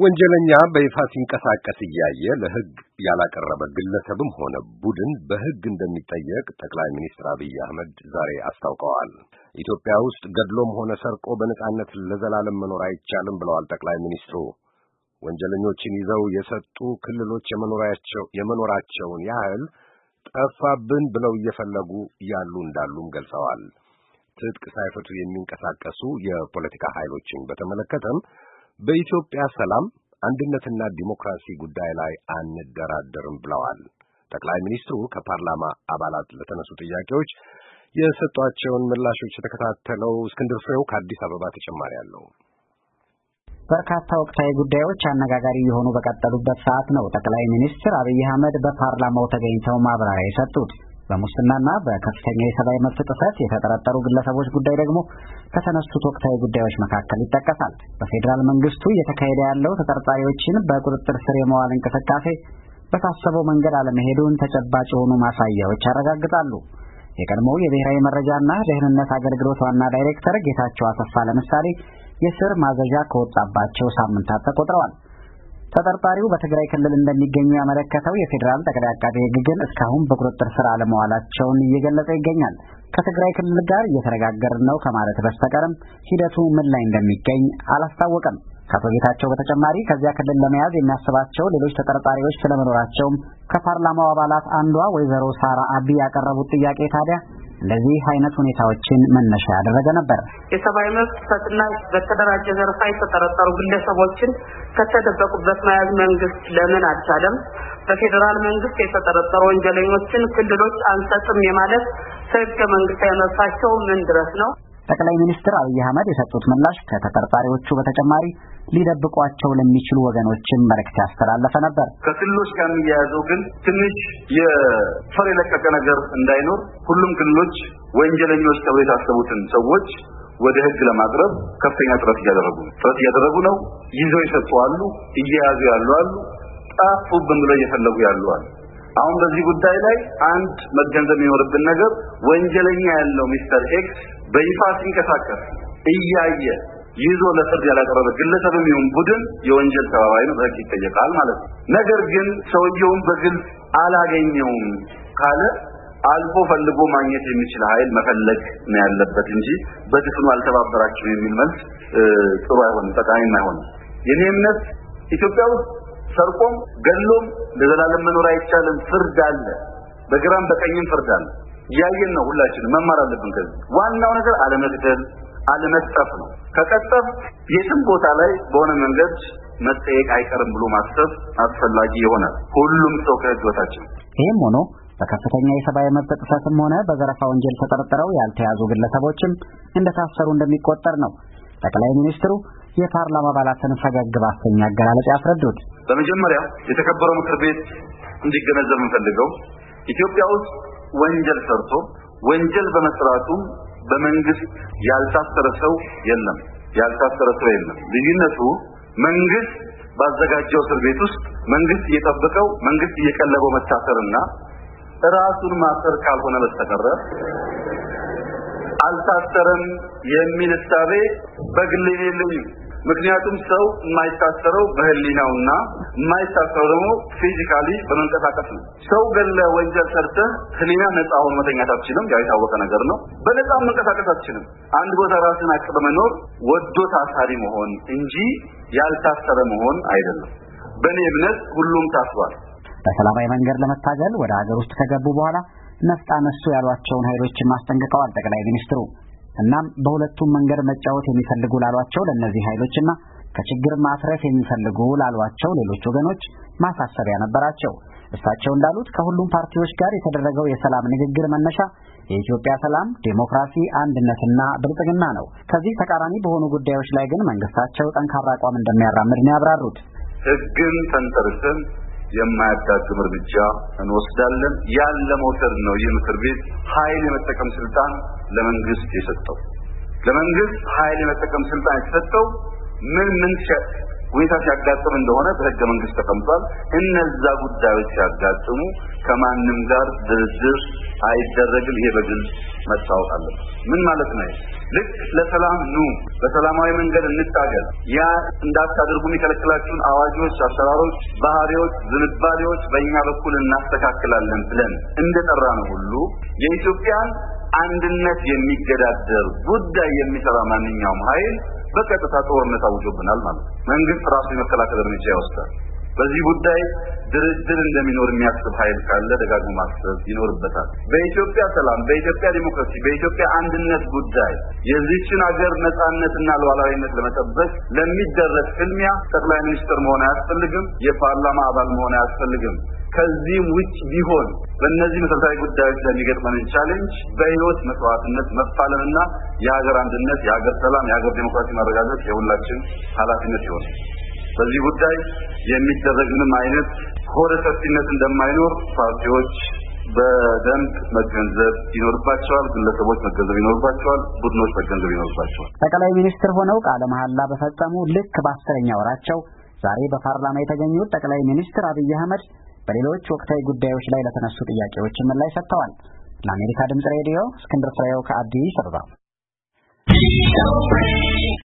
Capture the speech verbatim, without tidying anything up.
ወንጀለኛ በይፋ ሲንቀሳቀስ እያየ ለሕግ ያላቀረበ ግለሰብም ሆነ ቡድን በሕግ እንደሚጠየቅ ጠቅላይ ሚኒስትር አብይ አህመድ ዛሬ አስታውቀዋል። ኢትዮጵያ ውስጥ ገድሎም ሆነ ሰርቆ በነጻነት ለዘላለም መኖር አይቻልም ብለዋል ጠቅላይ ሚኒስትሩ። ወንጀለኞችን ይዘው የሰጡ ክልሎች የመኖራቸው የመኖራቸውን ያህል ጠፋብን ብለው እየፈለጉ ያሉ እንዳሉም ገልጸዋል። ትጥቅ ሳይፈቱ የሚንቀሳቀሱ የፖለቲካ ኃይሎችን በተመለከተም በኢትዮጵያ ሰላም አንድነትና ዲሞክራሲ ጉዳይ ላይ አንደራደርም ብለዋል። ጠቅላይ ሚኒስትሩ ከፓርላማ አባላት ለተነሱ ጥያቄዎች የሰጧቸውን ምላሾች የተከታተለው እስክንድር ፍሬው ከአዲስ አበባ ተጨማሪ አለው። በርካታ ወቅታዊ ጉዳዮች አነጋጋሪ የሆኑ በቀጠሉበት ሰዓት ነው ጠቅላይ ሚኒስትር አብይ አህመድ በፓርላማው ተገኝተው ማብራሪያ የሰጡት። በሙስናና በከፍተኛ የሰብአዊ መብት ጥሰት የተጠረጠሩ ግለሰቦች ጉዳይ ደግሞ ከተነሱት ወቅታዊ ጉዳዮች መካከል ይጠቀሳል። በፌዴራል መንግስቱ እየተካሄደ ያለው ተጠርጣሪዎችን በቁጥጥር ስር የመዋል እንቅስቃሴ በታሰበው መንገድ አለመሄዱን ተጨባጭ የሆኑ ማሳያዎች ያረጋግጣሉ። የቀድሞው የብሔራዊ መረጃና ደህንነት አገልግሎት ዋና ዳይሬክተር ጌታቸው አሰፋ ለምሳሌ የስር ማዘዣ ከወጣባቸው ሳምንታት ተቆጥረዋል። ተጠርጣሪው በትግራይ ክልል እንደሚገኙ ያመለከተው የፌዴራል ጠቅላይ አቃቤ ሕግ ግን እስካሁን በቁጥጥር ስር አለመዋላቸውን እየገለጸ ይገኛል። ከትግራይ ክልል ጋር እየተነጋገርን ነው ከማለት በስተቀርም ሂደቱ ምን ላይ እንደሚገኝ አላስታወቀም። ከአቶ ጌታቸው በተጨማሪ ከዚያ ክልል ለመያዝ የሚያስባቸው ሌሎች ተጠርጣሪዎች ስለመኖራቸውም ከፓርላማው አባላት አንዷ ወይዘሮ ሳራ አቢ ያቀረቡት ጥያቄ ታዲያ ለዚህ አይነት ሁኔታዎችን መነሻ ያደረገ ነበር። የሰብአዊ መብት ጥሰትና በተደራጀ ዘርፋ የተጠረጠሩ ግለሰቦችን ከተደበቁበት መያዝ መንግስት ለምን አልቻለም? በፌዴራል መንግስት የተጠረጠሩ ወንጀለኞችን ክልሎች አንሰጥም የማለት ህገ መንግስታዊ መብታቸው ምን ድረስ ነው? ጠቅላይ ሚኒስትር አብይ አህመድ የሰጡት ምላሽ ከተጠርጣሪዎቹ በተጨማሪ ሊደብቋቸው ለሚችሉ ወገኖችን መልእክት ያስተላለፈ ነበር። ከክልሎች ጋር የሚያያዘው ግን ትንሽ የፈር የለቀቀ ነገር እንዳይኖር ሁሉም ክልሎች ወንጀለኞች ተብለው የታሰቡትን ሰዎች ወደ ህግ ለማቅረብ ከፍተኛ ጥረት እያደረጉ ነው ጥረት እያደረጉ ነው። ይዘው ይሰጡ አሉ፣ እየያዙ ያሉ አሉ፣ ጠፉብን ብለው እየፈለጉ ያሉ አሉ። አሁን በዚህ ጉዳይ ላይ አንድ መገንዘብ የሚኖርብን ነገር ወንጀለኛ ያለው ሚስተር ኤክስ በይፋ ሲንቀሳቀስ እያየ ይዞ ለፍርድ ያላቀረበ ግለሰብም ይሁን ቡድን የወንጀል ተባባሪ ነው፣ በህግ ይጠየቃል ማለት ነው። ነገር ግን ሰውየውን በግልጽ አላገኘውም ካለ አልፎ ፈልጎ ማግኘት የሚችል ኃይል መፈለግ ነው ያለበት እንጂ በድፍኑ አልተባበራችሁም የሚል መልስ ጥሩ አይሆንም፣ ጠቃሚም አይሆንም። የኔ እምነት ኢትዮጵያ ውስጥ ሰርቆም ገሎም ለዘላለም መኖር አይቻልም። ፍርድ አለ፣ በግራም በቀኝም ፍርድ አለ። ያየን ነው ሁላችንም መማር አለብን። ከዚህ ዋናው ነገር አለመግደል አለመስጠፍ ነው። ከቀጠፍ የትም ቦታ ላይ በሆነ መንገድ መጠየቅ አይቀርም ብሎ ማሰብ አስፈላጊ ይሆናል። ሁሉም ሰው ከህይወታችን ይሄም ሆኖ በከፍተኛ የሰብአዊ መብት ጥሰትም ሆነ በዘረፋ ወንጀል ተጠርጥረው ያልተያዙ ግለሰቦችም እንደታሰሩ እንደሚቆጠር ነው ጠቅላይ ሚኒስትሩ የፓርላማ አባላትን ፈገግ ባሰኛ አገላለጽ ያስረዱት። በመጀመሪያ የተከበረው ምክር ቤት እንዲገነዘብ እንፈልገው ኢትዮጵያ ውስጥ ወንጀል ሰርቶ ወንጀል በመስራቱ በመንግስት ያልታሰረ ሰው የለም፣ ያልታሰረ ሰው የለም። ልዩነቱ መንግስት ባዘጋጀው እስር ቤት ውስጥ መንግስት እየጠበቀው መንግስት እየቀለበው መታሰርና ራሱን ማሰር ካልሆነ በስተቀር አልታሰረም የሚል እሳቤ በግል የለኝም። ምክንያቱም ሰው የማይታሰረው በህሊናውና የማይታሰረው ደግሞ ፊዚካሊ በመንቀሳቀስ ነው። ሰው ገለ ወንጀል ሰርተ ህሊና ነፃ ሆኖ መተኛት አትችልም፣ ያው የታወቀ ነገር ነው። በነፃ መንቀሳቀስ አትችልም። አንድ ቦታ ራስን አቅበ መኖር ወዶ ታሳሪ መሆን እንጂ ያልታሰረ መሆን አይደለም። በእኔ እምነት ሁሉም ታስሯል። በሰላማዊ መንገድ ለመታገል ወደ ሀገር ውስጥ ከገቡ በኋላ ነፍጥ አነሱ ያሏቸውን ኃይሎችን ማስጠንቀቀዋል ጠቅላይ ሚኒስትሩ። እናም በሁለቱም መንገድ መጫወት የሚፈልጉ ላሏቸው ለነዚህ ኃይሎችና ከችግር ማትረፍ የሚፈልጉ ላሏቸው ሌሎች ወገኖች ማሳሰቢያ ነበራቸው። እሳቸው እንዳሉት ከሁሉም ፓርቲዎች ጋር የተደረገው የሰላም ንግግር መነሻ የኢትዮጵያ ሰላም፣ ዴሞክራሲ፣ አንድነትና ብልጽግና ነው። ከዚህ ተቃራኒ በሆኑ ጉዳዮች ላይ ግን መንግስታቸው ጠንካራ አቋም እንደሚያራምድ ነው ያብራሩት። ህግን ተንተርሰን የማያዳግም እርምጃ እንወስዳለን። ያን ለመውሰድ ነው ይህ ምክር ቤት ኃይል የመጠቀም ስልጣን ለመንግስት የሰጠው። ለመንግስት ኃይል የመጠቀም ስልጣን የተሰጠው ምን ምን ሁኔታ ሲያጋጥም እንደሆነ በህገ መንግስት ተቀምጧል። እነዛ ጉዳዮች ሲያጋጥሙ ከማንም ጋር ድርድር አይደረግም። ይሄ በግልጽ መታወቅ አለበት። ምን ማለት ነው? ልክ ለሰላም ኑ በሰላማዊ መንገድ እንታገል፣ ያ እንዳታደርጉ የሚከለክላችሁን አዋጆች፣ አሰራሮች፣ ባህሪዎች፣ ዝንባሌዎች በእኛ በኩል እናስተካክላለን ብለን እንደጠራ ነው ሁሉ የኢትዮጵያን አንድነት የሚገዳደር ጉዳይ የሚሰራ ማንኛውም ኃይል በቀጥታ ጦርነት አውጆብናል ማለት ነው። መንግስት ራሱ የመከላከል እርምጃ ይወስዳል። በዚህ ጉዳይ ድርድር እንደሚኖር የሚያስብ ኃይል ካለ ደጋግሞ ማሰብ ይኖርበታል። በኢትዮጵያ ሰላም፣ በኢትዮጵያ ዲሞክራሲ፣ በኢትዮጵያ አንድነት ጉዳይ የዚህችን ሀገር ነጻነትና ሉዓላዊነት ለመጠበቅ ለሚደረግ ፍልሚያ ጠቅላይ ሚኒስትር መሆን አያስፈልግም፣ የፓርላማ አባል መሆን አያስፈልግም። ከዚህም ውጭ ቢሆን በእነዚህ መሰረታዊ ጉዳዮች ለሚገጥመን ቻሌንጅ በህይወት መስዋዕትነት መፋለምና የሀገር አንድነት፣ የሀገር ሰላም፣ የሀገር ዲሞክራሲ ማረጋገጥ የሁላችን ኃላፊነት ይሆናል። በዚህ ጉዳይ የሚደረግ ምንም አይነት ሆደ ሰፊነት እንደማይኖር ፓርቲዎች በደንብ መገንዘብ ይኖርባቸዋል። ግለሰቦች መገንዘብ ይኖርባቸዋል። ቡድኖች መገንዘብ ይኖርባቸዋል። ጠቅላይ ሚኒስትር ሆነው ቃለ መሐላ በፈጸሙ ልክ በአስረኛ ወራቸው ዛሬ በፓርላማ የተገኙት ጠቅላይ ሚኒስትር አብይ አህመድ በሌሎች ወቅታዊ ጉዳዮች ላይ ለተነሱ ጥያቄዎች ምላሽ ሰጥተዋል። ለአሜሪካ ድምጽ ሬዲዮ እስክንድር ፍሬው ከአዲስ አበባ